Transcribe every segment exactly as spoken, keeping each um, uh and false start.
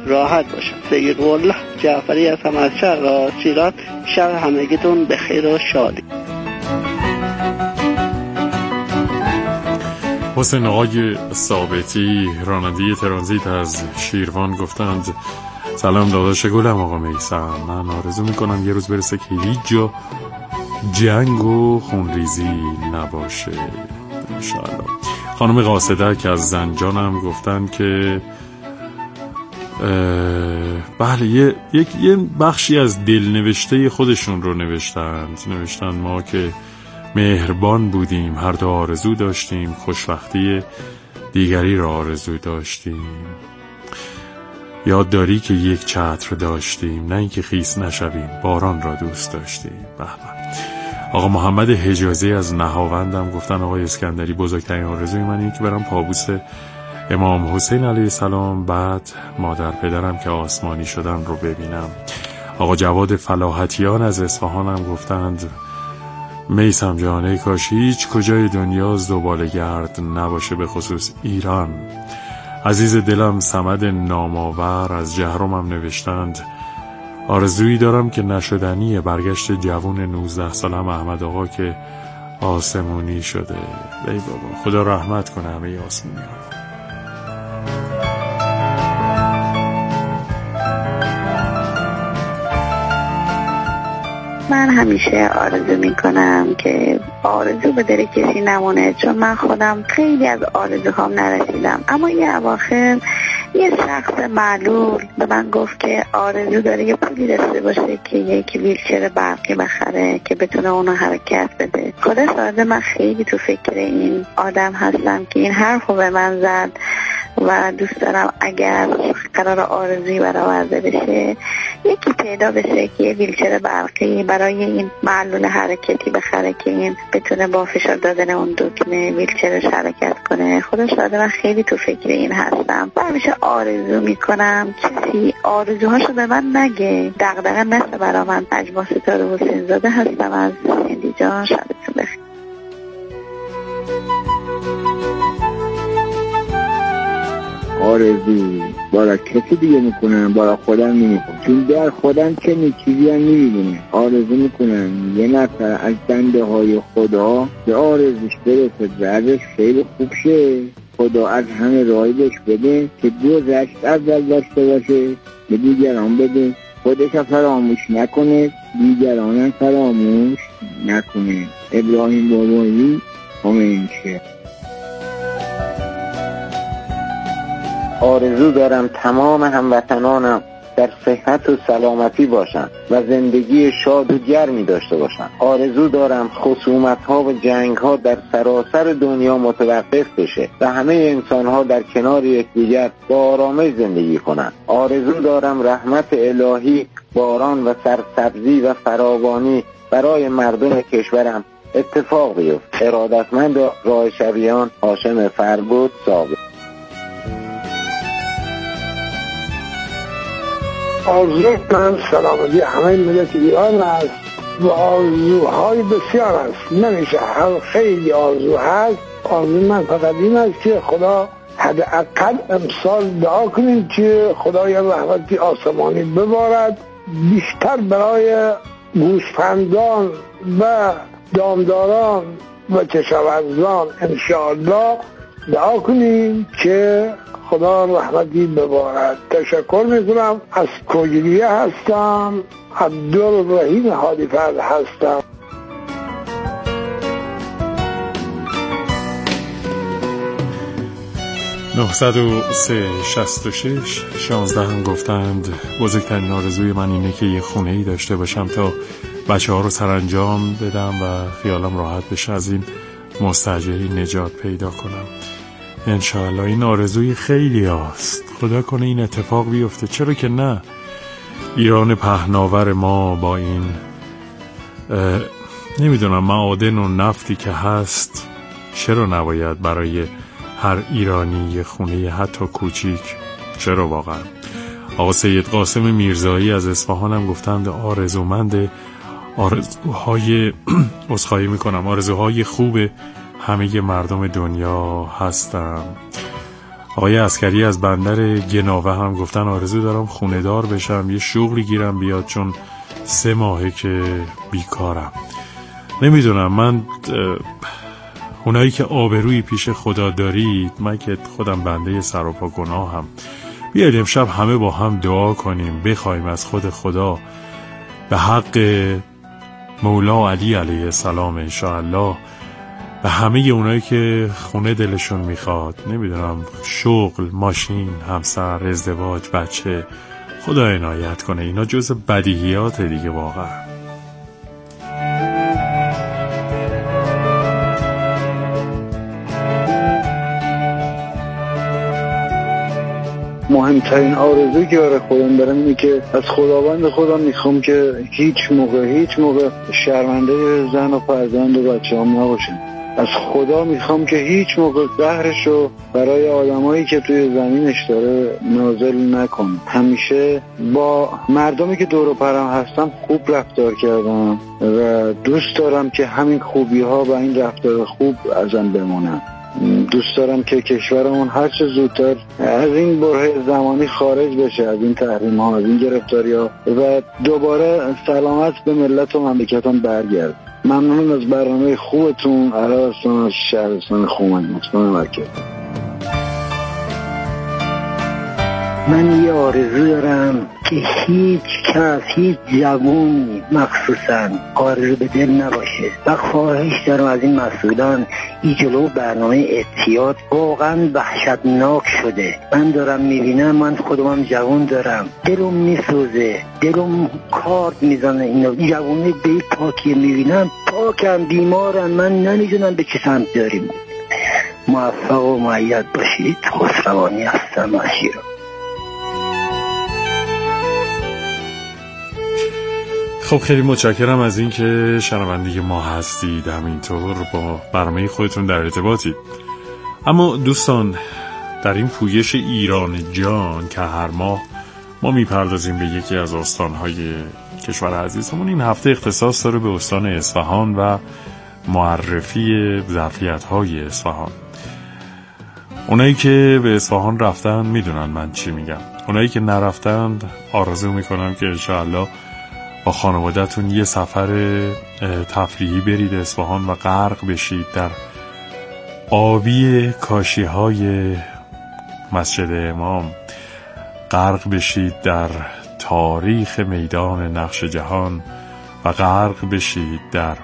راحت باشن. سید والله جعفری از همشهر شیراز. شب همگیتون بخیر و شادی. حسین آقای ثابتی راننده ترانزیت از شیروان گفتند سلام داداش گلم آقا میثم، من آرزو میکنم یه روز برسه که هیچ جا جنگ و خونریزی نباشه انشاءالله. خانم قاصده که از زنجان هم گفتن که بله یه یک یه بخشی از دلنوشته خودشون رو نوشتند نوشتن ما که مهربان بودیم، هر دو آرزو داشتیم، خوشبختی دیگری را آرزو داشتیم. یاد داری که یک چتر داشتیم، نه اینکه خیس نشویم، باران را دوست داشتیم. به به. آقا محمد حجازی از نهاوندم گفتن آقای اسکندری بزرگترین آرزوی من اینه که برم پابوس امام حسین علیه السلام بعد مادر پدرم که آسمانی شدن رو ببینم. آقا جواد فلاحتیان از اصفهان هم گفتند میثم جان ای کاش هیچ کجای دنیا زباله‌گرد نباشه، به خصوص ایران. عزیز دلم صمد نامآور از جهرم هم نوشتند آرزویی دارم که نشدنیه، برگشت جوون نوزده سالم احمد آقا که آسمونی شده. ای بابا خدا رحمت کنه همه آسمونی ها. من همیشه آرزو میکنم که آرزو به دل کسی نمونه، چون من خودم خیلی از آرزوهام نرسیدم. اما یه اواخر یه شخص معلول به من گفت که آرزو داره یه پولی داشته باشه که یک ویلچر برقی بخره که بتونه اونو حرکت بده. خدا شاهد من خیلی تو فکر این آدم هستم که این حرفو به من زد و دوست دارم اگر قرار آرزویی برآورده بشه یکی پیدا بشه که یه ویلچر برقی برای این معلول حرکتی بخره که این بتونه با فشار دادن اون دکمه ویلچرش حرکت کنه. خدا شاهد من خیلی تو فکر این هستم و همیشه آرزو میکنم کسی آرزوهاشو به من نگه، دغدغه نشه برا من. نجما ستاره حسین زاده هستم از هندی جان. شبتون بخیر. آرزو برای کسی دیگه میکنم، برای خودم نمیکنم، چون در خودم چنین چیزی هم نمیبینه. آرزو میکنم یه نفر از بنده های خدا به آرزوش برسه، بعدش خیلی خوب شه، خدا از همه راهی بهش بده که گذشت اول داشته باشه به دیگران بده، خودش فراموش نکنه دیگران هم فراموش نکنه. ابراهیم بابایی همین شه. آرزو دارم تمام هموطنانم در صحت و سلامتی باشن و زندگی شاد و گرمی داشته باشن. آرزو دارم خصومت‌ها و جنگ‌ها در سراسر دنیا متوقف بشه و همه انسان‌ها در کنار یکدیگر با آرامش زندگی کنن. آرزو دارم رحمت الهی، باران و سرسبزی و فراوانی برای مردم کشورم اتفاق بیفته. ارادتمند راه شبیان، هاشم فربود ثابت. آرزوی من سلامتی همه ملت ایران است و آرزوهای بسیار است، نمیشه هر خیلی آرزو هست. آرزوی من فقط این است که خدا حداقل امسال دعا کنیم که خدای رحمتی آسمانی ببارد، بیشتر برای گوسفندان و دامداران و کشاورزان انشاءالله دعا کنیم که خدا رحمتی ببارد. تشکر میکنم. از کوجلیه هستم، عبدالرحیم حادیفرد هستم. نهصد و سه شصت و شش شانزده هم گفتند بزرگترین آرزوی من اینه که یه خونه‌ای داشته باشم تا بچه ها رو سرانجام بدم و خیالم راحت بشه از این مستاجری نجات پیدا کنم. انشاءالله این آرزوی خیلی هست، خدا کنه این اتفاق بیفته، چرا که نه. ایران پهناور ما با این نمیدونم معادن و نفتی که هست چرا نباید برای هر ایرانی یه خونه حتی کوچیک؟ چرا واقعا؟ آقا سید قاسم میرزایی از اصفهان هم گفتند آرزومند آرزوهای عذرخواهی میکنم آرزوهای خوب همه مردم دنیا هستم. آقای عسکری از بندر گناوه هم گفتن آرزو دارم خونه دار بشم، یه شغلی گیرم بیاد چون سه ماهه که بیکارم. نمیدونم، من اونایی که آبرویی پیش خدا دارید، من که خودم بنده سر و پا گناهم، بیایید امشب همه با هم دعا کنیم، بخوایم از خود خدا به حق مولا علی علیه السلام انشاءالله به همه اونایی که خونه دلشون میخواد، نمیدونم شغل، ماشین، همسر، ازدواج، بچه، خدا عنایت کنه. اینا جزء بدیهیات دیگه واقعا. مهمترین آرزویی که برای خودم دارم اینه که از خداوند خودم میخوام که هیچ موقع هیچ موقع شرمنده زن و فرزند و بچه هم نباشم. از خدا میخوام که هیچ موقع قهرشو برای آدمایی که توی زمینش داره نازل نکنم. همیشه با مردمی که دور و برم هستم خوب رفتار کردم و دوست دارم که همین خوبی ها و این رفتار خوب ازم بمونن. دوست دارم که کشورمون هر چه زودتر از این برهه زمانی خارج بشه، از این تحریم ها، از این گرفتاری ها و دوباره سلامت به ملت و مملکتم برگرد. ممنون از برنامه خوبتون. علی هستم از شهرستان خومن، استان مرکز. من یه آرزو دارم که هیچ کس، هیچ جوون مخصوصا آرزو به دل نباشه و خواهش دارم از این مسئولان این جلو برنامه اعتیاد واقعا وحشتناک شده. من دارم میبینم، من خودم جوون دارم، دلم میسوزه، دلم کارد میزنه. اینا جوونه به پاکی میبینم، پاکم بیمارم، من نمیدونم به چه سمت داریم. موفق و مؤید باشید. خسروانی هستم از شیراز. خب خیلی متشکرم از این که شنونده ما هستید، همینطور با برنامه خودتون در ارتباطید. اما دوستان، در این پویش ایران جان که هر ماه ما میپردازیم به یکی از استانهای کشور عزیزمون، این هفته اختصاص داره به استان اصفهان و معرفی ظرفیت‌های اصفهان. اونایی که به اصفهان رفتن میدونن من چی میگم. اونایی که نرفتند آرزو میکنم که انشاءالله با خانواده‌تون یه سفر تفریحی برید اصفهان و غرق بشید در آبی کاشی‌های مسجد امام، غرق بشید در تاریخ میدان نقش جهان و غرق بشید در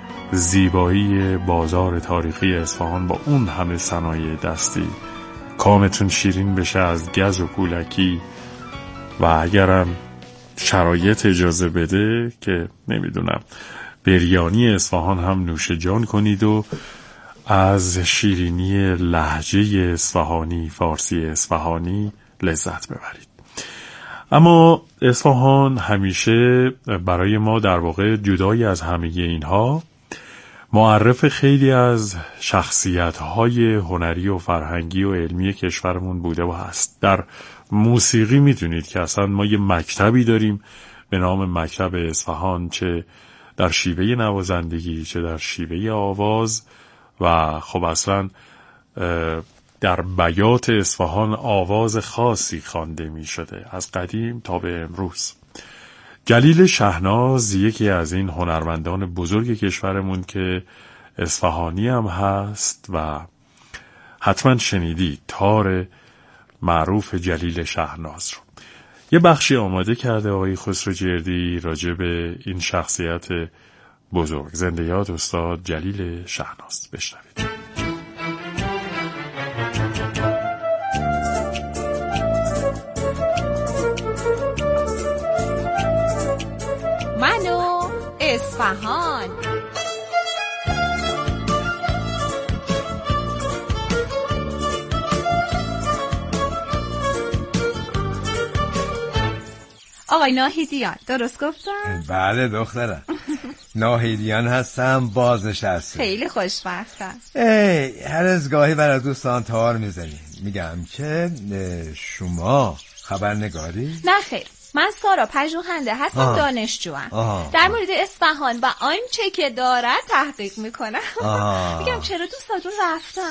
زیبایی بازار تاریخی اصفهان با اون همه صنایع دستی. کامتون شیرین بشه از گز و پولکی و اگرم شرایط اجازه بده که نمیدونم بریانی اصفهان هم نوش جان کنید و از شیرینی لهجه اصفهانی، فارسی اصفهانی لذت ببرید. اما اصفهان همیشه برای ما در واقع جدای از همه اینها معرف خیلی از شخصیت‌های هنری و فرهنگی و علمی کشورمون بوده و هست. در موسیقی میدونید که اصلا ما یه مکتبی داریم به نام مکتب اصفهان، چه در شیوه نوازندگی چه در شیوه آواز، و خب اصلا در بیات اصفهان آواز خاصی خوانده می شده از قدیم تا به امروز. جلیل شهناز یکی از این هنرمندان بزرگ کشورمون که اصفهانی هم هست و حتما شنیدید تار معروف جلیل شهناز رو. یه بخشی آماده کرده آقای خسروجردی راجع به این شخصیت بزرگ. زنده یاد استاد جلیل شهناز. بشنوید. منو اصفهان. آقای ناهیدیان، درست گفتم؟ بله دخترم، ناهیدیان هستم، بازنشسته. خیلی خوشبختم. ای هر از گاهی برای دوستان تار میزنی. میگم که شما خبرنگاری؟ نه خیر، من سارا پژوهنده هستم، آه. دانشجوام. آه. در مورد اصفهان و آنچه که دارد تحقیق میکنم. میگم چرا دوستاتون رفتن؟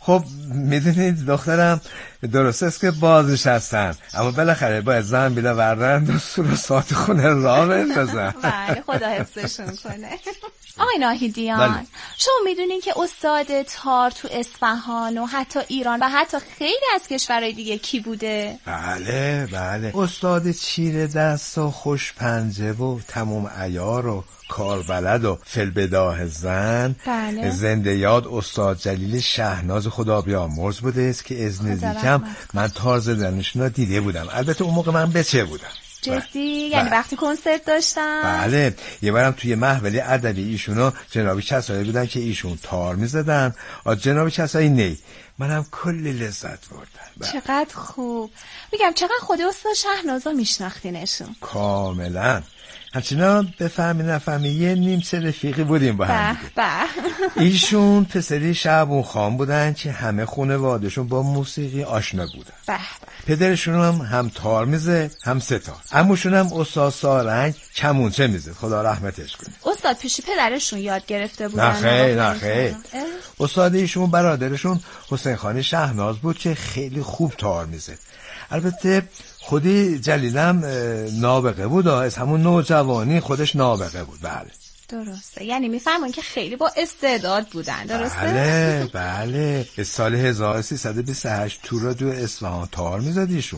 خب میدونید دخترم درست است که بازش هستن، اما بالاخره باید زنبیل وردن و سروسات خونه راه بندازن. بله خدا حفظشون کنه. آقای ناهیدیان، شما میدونین که استاد تار تو اصفهان و حتی ایران و حتی خیلی از کشورهای دیگه کی بوده؟ بله بله، استاد چیره دست و خوش پنجه و تموم عیار و کاربلد و فلبداه زن. بله. زنده یاد استاد جلیل شهناز خدا بیامرز بوده است که از نزدیکم من تار زدنشون رو دیده بودم. البته اون موقع من بچه بودم. جدی؟ یعنی وقتی کنسرت داشتم؟ بله، یه بارم توی محفل ادبی ایشونو جناب کسایی بودن که ایشون تار میزدن، جناب کسایی نی. منم کلی لذت بردم. چقدر خوب. میگم چقدر خود استاد شهنازا میشناختینشون؟ کاملا. همچنان بفهمی نفهمی یه نیم سه رفیقی بودیم با هم دیگه. به ایشون پسری شعبون خان بودن که همه خانواده‌شون با موسیقی آشنا بودن. به پدرشون هم هم تار میزه هم ستار. عموشون هم استاد سارنگ کمونچه میزه، خدا رحمتش کنه. استاد پیش پدرشون یاد گرفته بودن؟ نه خیر نه خیر. استاد ایشون برادرشون حسین خان شهناز بود که خیلی خوب تار میزه. البته خودی جلیلم نابغه بود، از همون نوجوانی خودش نابغه بود. بله درسته، یعنی میفهمون که خیلی با استعداد بودن. درسته؟ بله بله. سال هزار و سیصد و بیست و هشت تو رادیو اصفهان تار میزد ایشون.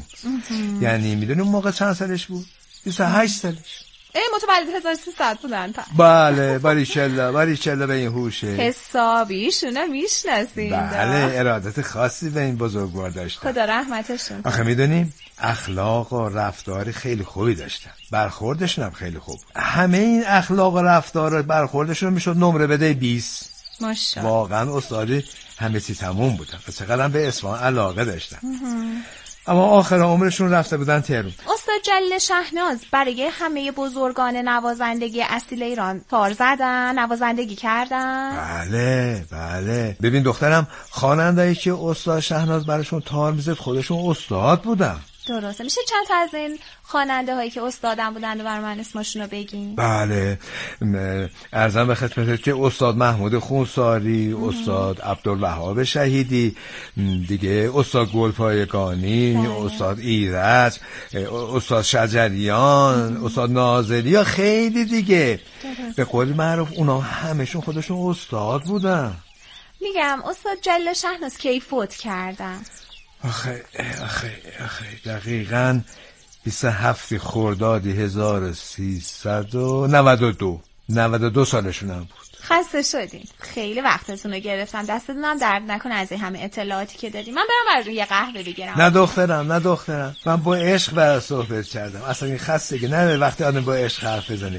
یعنی میدونی اون موقع چند سالش بود؟ بیست و هشت سالش. ای متولد هزار و سیصد بودن پس. بله باریکلا باریکلا به این هوشه. حسابیشونو میشناسین. بله ارادت خاصی به این بزرگوار داشتن، خدا رحمتشون. آخه میدونیم اخلاق و رفتار خیلی خوبی داشتن، برخوردشون هم خیلی خوب. همه این اخلاق و رفتار و برخوردشون میشد نمره بده بیست. ماشاءالله. واقعا استادی همه چی تموم بودن و چقدر به اصفهان علاقه داشتن. اما آخر عمرشون رفته بودن تهران. استاد جلیل شهناز برای همه بزرگان نوازندگی اصیل ایران تار زدن، نوازندگی کردن. بله بله. ببین دخترم، خواننده‌ای که استاد شهناز براشون تار میزد خودشون استاد بودن. درسته. میشه چند تا از این خواننده هایی که استادم بودن و بر من اسمشون رو بگین؟ بله، عرضم به خدمتت که استاد محمود خونساری، استاد عبدالوهاب شهیدی، دیگه استاد گلپایگانی، استاد ایرج، استاد شجریان، استاد ناظری یا خیلی دیگه. به قول معروف اونا همشون خودشون استاد بودن. میگم استاد جلیل شهناز کی فوت کردن؟ آخه آخه آخه دقیقاً بیست و هفت خرداد هزار و سیصد و نود و دو نود و دو سالشون هم بود. خسته شدین، خیلی وقتتون رو گرفتم، دستتون هم درد نکنه از این همه اطلاعاتی که دادیم. من برم براتون یه قهوه بگیرم. نه دخترم نه دخترم، من با عشق برات صحبت کردم. اصلا این خستگی نه وقتی آدم با عشق حرف بزنه.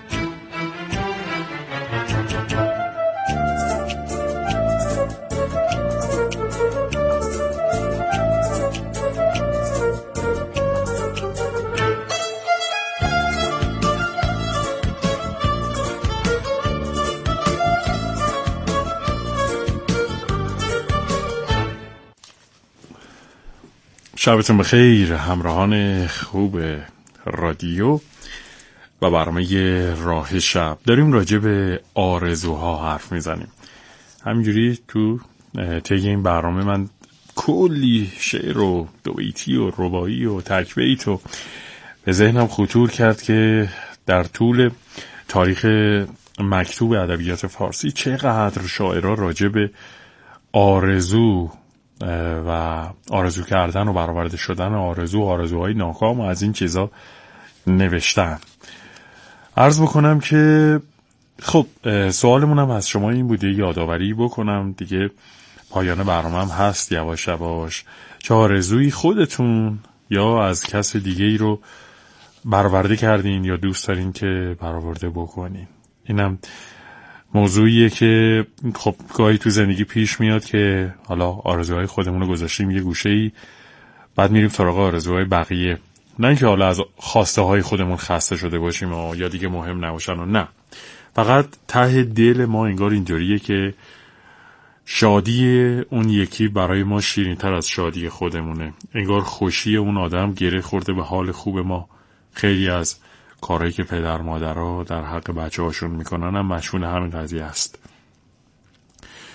شبتون بخیر همراهان خوب رادیو و برنامه راه شب. داریم راجع به آرزوها حرف میزنیم. همینجوری تو طی این برنامه من کلی شعر و دویتی و رباعی و تک بیت و به ذهنم خطور کرد که در طول تاریخ مکتوب ادبیات فارسی چقدر شاعرها راجع به آرزو و آرزو کردن و برآورده شدن آرزو آرزوهای ناکام و از این چیزا نوشتن. عرض بکنم که خب سوالمونم از شما این بوده، یادآوری بکنم دیگه پایان برنامه هم هست یواش یواش، چه آرزویی خودتون یا از کس دیگه ای رو برآورده کردین یا دوست دارین که برآورده بکنین. اینم موضوعیه که خب گاهی تو زندگی پیش میاد که حالا آرزوهای خودمون رو گذاشتیم یه گوشه‌ای، بعد میریم سراغ آرزوهای بقیه. نه اینکه حالا از خواسته های خودمون خسته شده باشیم و یا دیگه مهم نباشن و نه، فقط ته دل ما انگار اینجوریه که شادی اون یکی برای ما شیرین‌تر از شادی خودمونه. انگار خوشی اون آدم گره خورده به حال خوب ما. خیلی از کارهایی که پدر مادرها در حق بچه هاشون میکنن هم مشمول همین قضیه است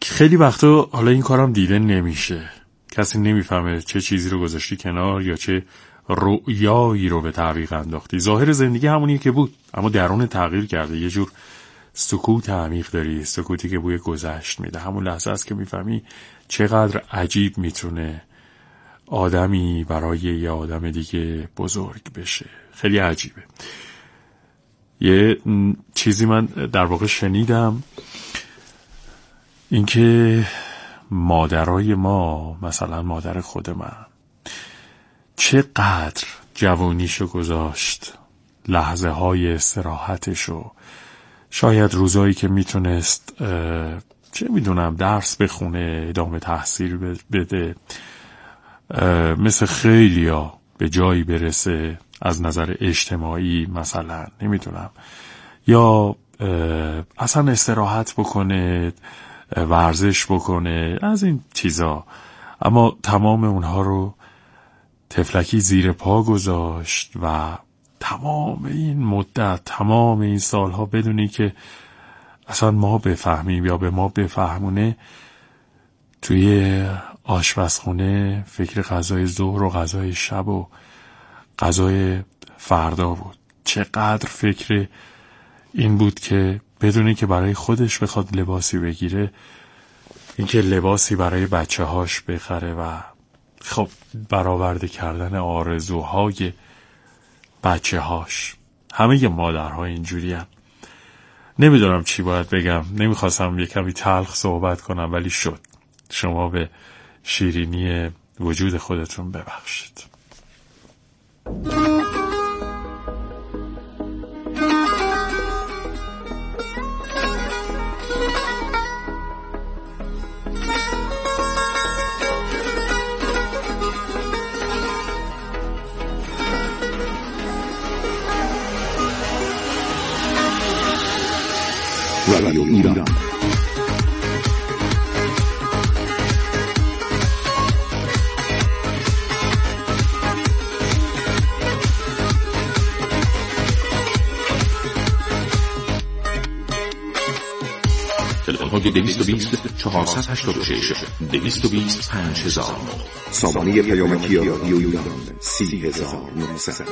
خیلی وقتا حالا این کارم دیده نمیشه، کسی نمیفهمه چه چیزی رو گذاشتی کنار یا چه رؤیایی رو به تعویق انداختی. ظاهر زندگی همونیه که بود، اما درون تغییر کرده. یه جور سکوت عمیق داری، سکوتی که بوی گذشت میده. همون لحظه است که میفهمی چقدر عجیب میتونه آدمی برای یه آدم دیگه بزرگ بشه. خیلی عجیبه. یه چیزی من در واقع شنیدم، اینکه مادرای ما، مثلا مادر خود من، چقدر جوانیشو گذاشت، لحظه های استراحتشو، شاید روزایی که میتونست چه میدونم درس بخونه، ادامه تحصیل بده، مثل خیلیا به جایی برسه از نظر اجتماعی، مثلا نمیدونم، یا اصلا استراحت بکنه، ورزش بکنه، از این چیزا. اما تمام اونها رو تفلکی زیر پا گذاشت و تمام این مدت، تمام این سالها بدونی که اصلا ما بفهمیم یا به ما بفهمونه، توی آشپزخونه فکر غذای ظهر و غذای شب و غذای فردا بود. چقدر فکر این بود که بدونی که برای خودش بخواد لباسی بگیره، اینکه لباسی برای بچه هاش بخره و خب برآورده کردن آرزوهای بچه هاش. همه ی مادرها اینجوری هم. نمیدونم چی باید بگم، نمیخواستم یه کمی تلخ صحبت کنم ولی شد. شما به شیرینی وجود خودتون ببخشید. رادیو ایران. تلفن های دویست و بیست چهارصد و هشتاد و شش دویست و بیست پنج هزار. سامانه پیامکی رادیو ایران سی هزار و نهصد.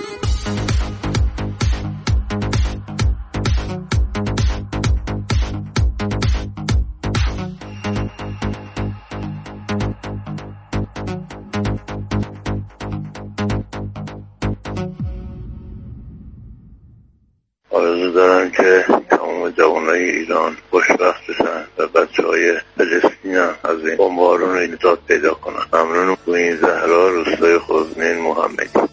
آرزو دارم که تمام جوانای ایران خوشبخت بشن و بچهای فلسطین هم از این بمبارون نجات پیدا کنن. ممنونم. این زهرا، روستای خزمین، محمدی.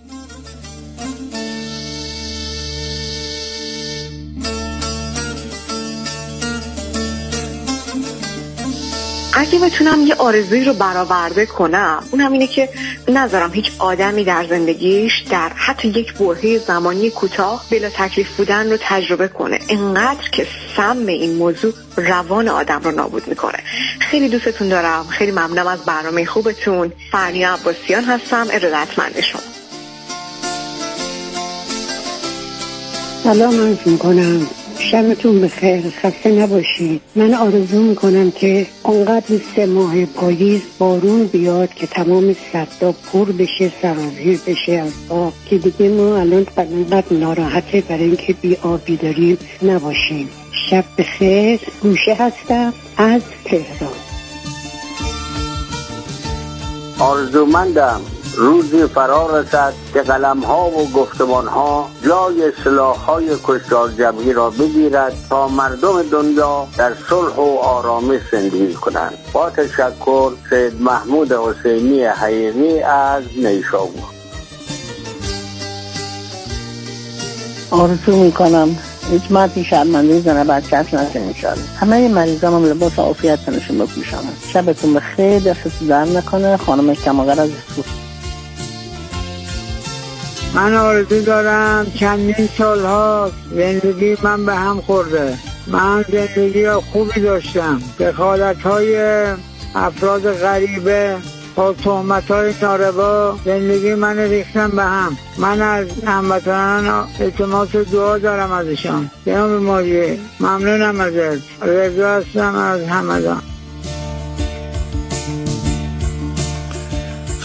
اگه بتونم یه آرزویی رو برآورده کنم، اونم اینه که نذارم هیچ آدمی در زندگیش در حتی یک برهه زمانی کوتاه بلا تکلیف بودن رو تجربه کنه، انقدر که سم این موضوع روان آدم رو نابود میکنه. خیلی دوستتون دارم، خیلی ممنونم از برنامه خوبتون. فرنیا عباسیان هستم، ارادتمند شما. سلام عرض میکنم، شبتون بخیر، خسته نباشید. من آرزو میکنم که اونقدر سه ماه پاییز بارون بیاد که تمام سدا پر بشه، سرازیر بشه از آب، که دیگه ما الان انقدر ناراحته برای اینکه بی آبی داریم نباشیم. شب بخیر. گوشه هستم از تهران. آرزومندم روزی فرا رسد که قلم ها و گفتمان ها جای سلاح های کشتار جمعی را بگیرد تا مردم دنیا در صلح و آرامش زندگی کنند. با تشکر، سید محمود حسینی حقیقی از نیشابور. آرزو میکنم هیچ مردی شرمنده زنه بچه‌اش نشه انشالله. همه مریضام هم لباس عافیت تنشون بپوشن. شبتون بخیر، دستتون در نکنه. خانم کماغر از سوس. من آرزو دارم، چندین سال هاست زندگی من به هم خورده. من زندگی خوبی داشتم، دخالت های افراد غریبه با تهمت های ناروا زندگی من ریختم به هم. من از هموطنان التماس دعا دارم ازشان. جناب ماجی ممنونم ازت. رضا هستم از همدان.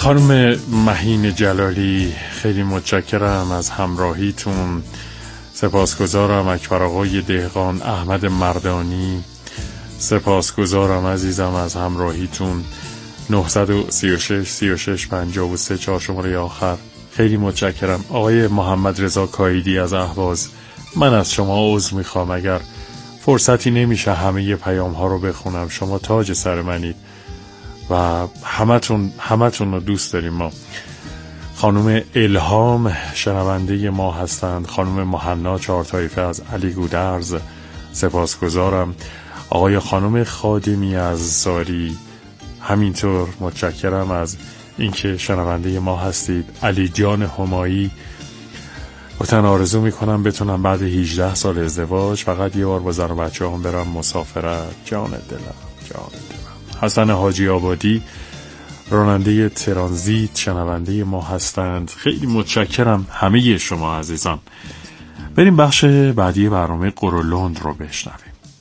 خانم مهین جلالی خیلی متشکرم از همراهیتون. سپاسگزارم اکبر آقای دهقان، احمد مردانی، سپاسگزارم عزیزم از همراهیتون. نه سه شش سی و شش پنجاه و سه چهار شماره آخر. خیلی متشکرم. آقای محمد رضا کایدی از اهواز، من از شما عذر میخوام اگر فرصتی نمیشه همه پیام ها رو بخونم. شما تاج سر منید و همتون همتون رو دوست داریم ما. خانم الهام شنونده ما هستند. خانم مهنا چهار طایفه از علی گودرز سپاسگزارم. آقای خانم خادمی از زاری همینطور متشکرم از اینکه شنونده ما هستید. علی جان همایی گفتن آرزو میکنم بتونم بعد هجده سال ازدواج فقط یه بار با زن و بچه هم برم مسافرت. جان دلم جان دلم. حسن حاجی آبادی راننده ترانزیت شنونده ما هستند. خیلی متشکرم همه شما عزیزان. بریم بخش بعدی برنامه قرولند رو بشنویم.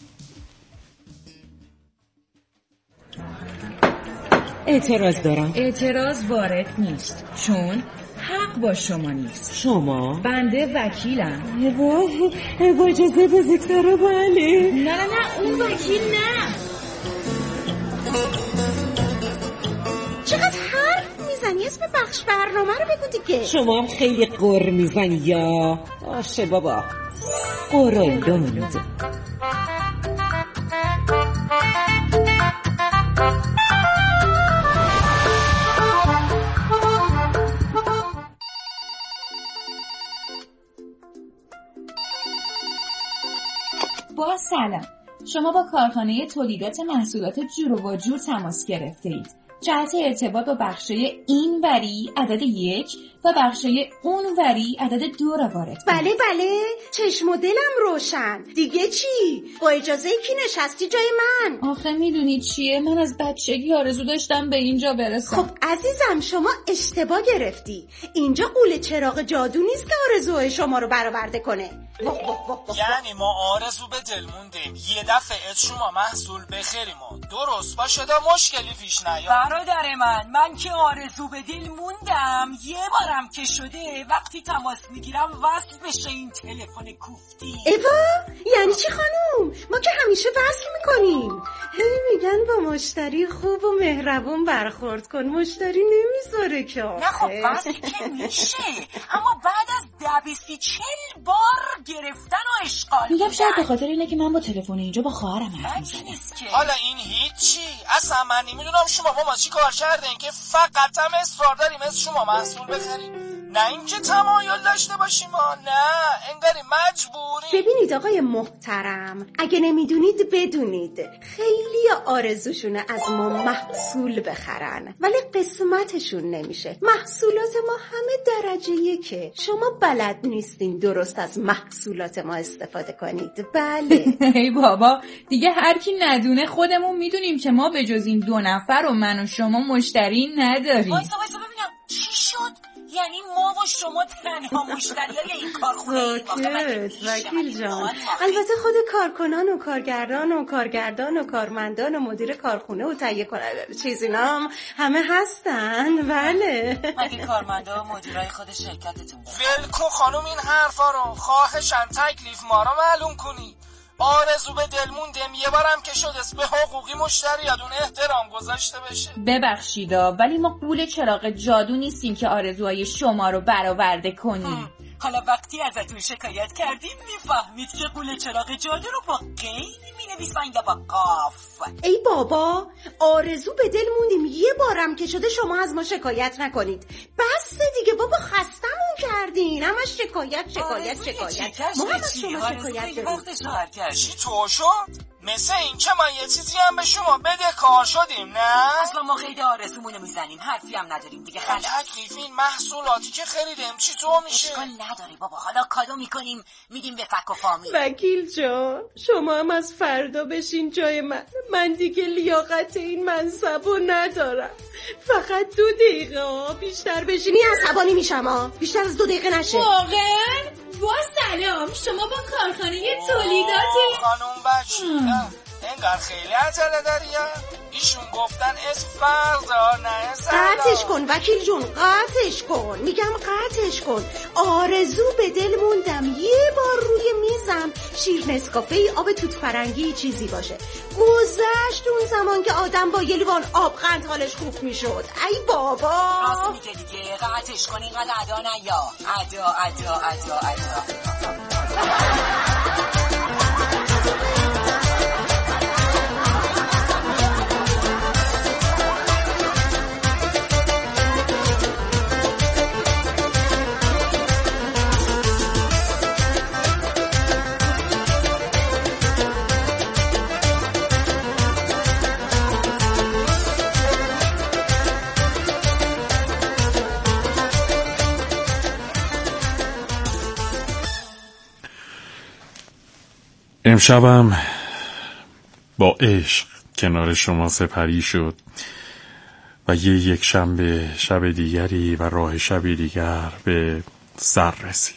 اعتراض دارم. اعتراض وارد نیست چون حق با شما نیست. شما؟ بنده وکیلم. وای با اجازه بزرگتره. بله. نه نه نه اون وکیل نه. چقدر حرف میزنی؟ اسم بخش برنامه رو بگو دیگه. شما هم خیلی قر میزنی یا آشه بابا. قرولند. با سلام، شما با کارخانه تولیدات محصولات جور و جور تماس گرفته اید. جهت ارتباط با بخشای این وری عدد یک و بخشای اون وری عدد دو را وارد کنید. بله بله، چشم و دلم روشن. دیگه چی؟ با اجازه کی نشستی جای من؟ آخه میدونی چیه؟ من از بچگی آرزو داشتم به اینجا برسم. خب عزیزم شما اشتباه گرفتی. اینجا قوله چراغ جادو نیست که آرزوهای شما رو برآورده کنه. واه واه واه واه. یعنی ما آرزو به دل موندیم یه دفعه از شما محصول بخریم و درست باشه دا مشکلی پیش نیاد. برادر من من که آرزو به دل موندم یه بارم که شده وقتی تماس میگیرم وصل بشه این تلفن کوفتی. ایوا یعنی چی خانوم؟ ما که همیشه وصل میکنیم. هی میگن با مشتری خوب و مهربون برخورد کن، مشتری نمیذاره که آخه. نه خب وصل که میشه اما بعد از دبیسی چل بار گرفتن و اشغال میگم شاید به خاطر اینه که من با تلفن اینجا با خواهرم حرف میزنم. حالا این هیچی اصلا من نمیدونم شما با ما چی کار کردین که فقط هم اصرار داریم از شما محصول بخریم، نه اینکه تمایل داشته باشیم ما، نه انگاری مجبوری. ببینید آقای محترم، اگه نمیدونید بدونید خیلی آرزوشونه از ما محصول بخرن ولی قسمتشون نمیشه. محصولات ما همه درجه یکه. شما بلد نیستین درست از محصولات ما استفاده کنید. بله. ای بابا دیگه هر کی ندونه خودمون میدونیم که ما به جز این دو نفر و من و شما مشتری نداریم. وایسا وایسا ببینم چی شد؟ یعنی ما و شما تنها مشتریای این کارخونه ساکت وکیل جان. البته خود کارکنان و کارگردان و کارگردان و کارمندان و مدیر کارخونه و تهیه کننده چیز اینا هم همه هستن. بله مگه کارمندا و مدیرای خود شرکتتون ولکو خانم این حرفا رو، خواهشن تکلیف ما رو معلوم کنی. آرزو به دل موندم یه بارم که شد اسم به حقوقی مشتریاتون احترام گذاشته بشه. ببخشیدا ولی ما قول چراغ جادو نیستیم که آرزوهای شما رو برآورده کنیم. حالا وقتی ازتون شکایت کردیم میفهمید که قول چراغ جادو رو با قید مینویسن یا با قاف. ای بابا آرزو به دل موندیم یه بارم که شده شما از ما شکایت نکنید. بس دیگه بابا خستمون کردین. همش شکایت شکایت شکایت. ما هم از شما شکایت داریم. چی تو شد؟ مثل این که ما یه چیزی هم به شما بده کار شدیم نه؟ اصلا ما قید آرزومونو میزنیم حرفی هم نداریم دیگه. خلاص تکلیف این محصولاتی که خریدیم چی تو میشه؟ اشکال نداره بابا، حالا کادو میکنیم میدیم به فک و فامیل. وکیل جان شما هم از فردا بشین جای من. من دیگه لیاقت این منصبو ندارم. فقط دو دقیقه ها بیشتر بشینی عصبانی میشم ها. بیشتر از دو دقیقه نشه. واقعا؟ با سلام شما با کارخانه تولیدات خانم بچه انگار خیلی عجله داری. ایشون گفتن اسم فردا نه سلام. قطعش کن وکیل جون، قطعش کن، میگم قطعش کن. آرزو به دل موندم یه بار روی میزم شیر نسکافه ای آب توت فرنگی چیزی باشه. گذشت اون زمان که آدم با یه لیوان آب قند حالش خوب میشد. ای بابا راست میگه دیگه، قطعش کن، اینقدر ادا نیا. ادا ادا ادا ادا امشبم با عشق کنار شما سپری شد و یه یک شنبه شب دیگری و راه شبی دیگر به سر رسید.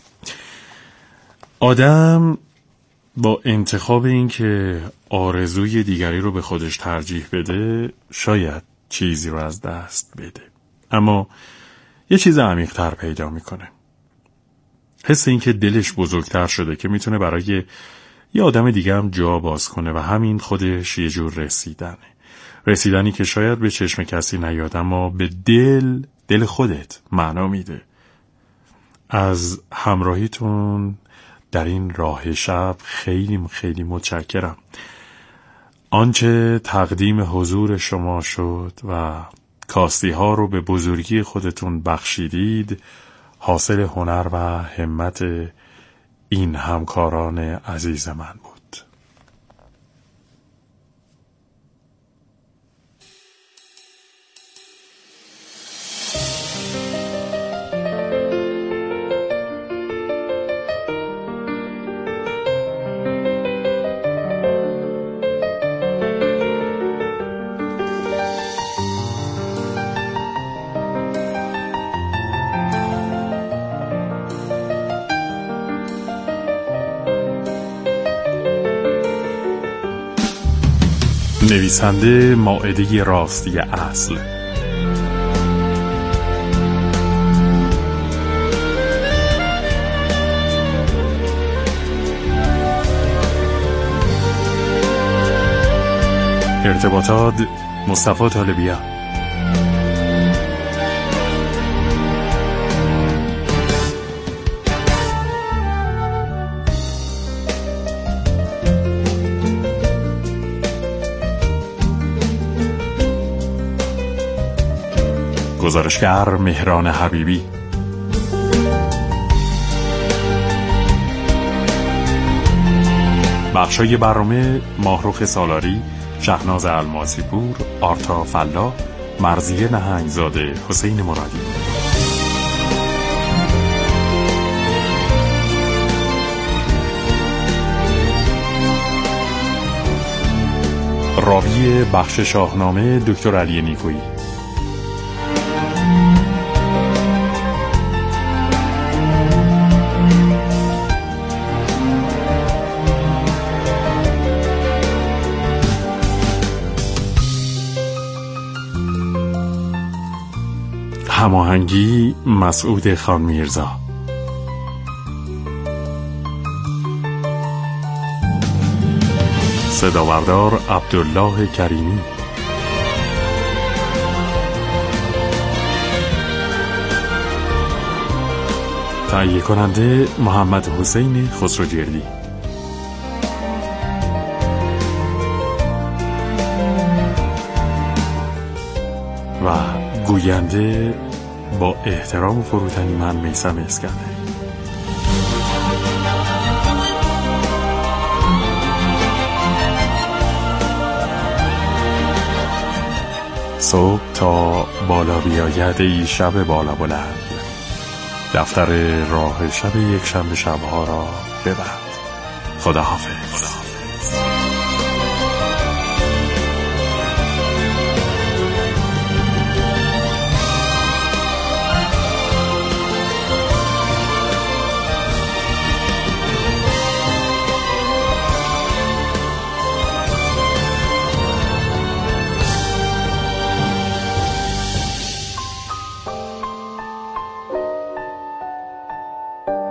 آدم با انتخاب این که آرزوی دیگری رو به خودش ترجیح بده شاید چیزی رو از دست بده، اما یه چیز عمیق‌تر پیدا میکنه. حس این که دلش بزرگتر شده که میتونه برای یه آدم دیگه هم جا باز کنه و همین خودش یه جور رسیدنه. رسیدنی که شاید به چشم کسی نیاد اما به دل دل خودت معنا میده. از همراهیتون در این راه شب خیلی خیلی متشکرم. آنچه تقدیم حضور شما شد و کاستی ها رو به بزرگی خودتون بخشیدید حاصل هنر و همت این همکاران عزیز من بود. نویسنده مائده راستی اصل. ارتباطات مصطفی طالبیان. گزارشگر مهران حبیبی. بخشای برنامه ماهرخ سالاری، شهناز الماسی پور، آرتا فلا، مرضیه نهنگزاده، حسین مرادی. راوی بخش شاهنامه دکتر علی نیکویی. هماهنگی مسعود خان میرزا. صداوردار عبدالله کریمی. تهیه کننده محمد حسین خسروجردی. و گوینده با احترام و فروتنی من میثم اسکندری. صبح تا بالا بیاید ای شب بالا بلند، دفتر راه شب یک شنبه شبها را ببند. خداحافظ.